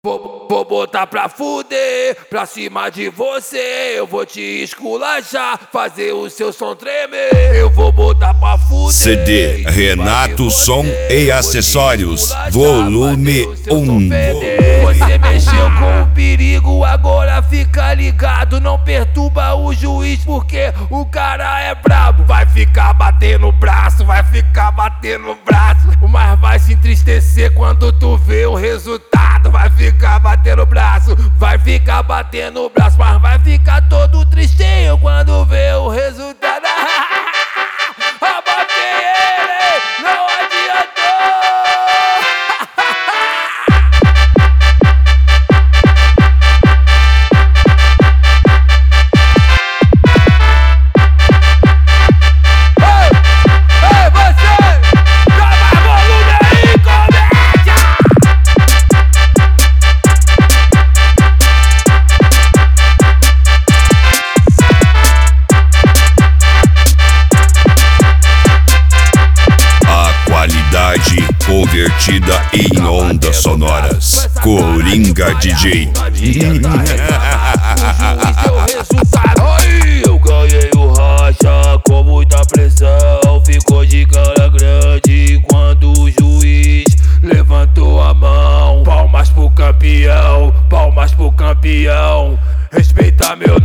Vou botar pra fuder, pra cima de você. Eu vou te esculachar, fazer o seu som tremer. Eu vou botar pra fuder. CD Renato Som e Acessórios, volume 1. Você mexeu com o perigo, agora fica ligado. Não perturba o juiz porque o cara é brabo. Vai ficar batendo o braço, vai ficar batendo o braço, mas vai se entristecer quando tu vê o resultado. Vai ficar batendo o braço, vai ficar batendo o braço, mas vai ficar todo tristinho quando vê o resultado. Abafei ele, não adiantou. Ei, você, dá mais volume aí, comédia. Convertida em ondas sonoras. Coringa DJ. Aí eu ganhei o racha com muita pressão. Ficou de cara grande quando o juiz levantou a mão. Palmas pro campeão, palmas pro campeão. Respeita meu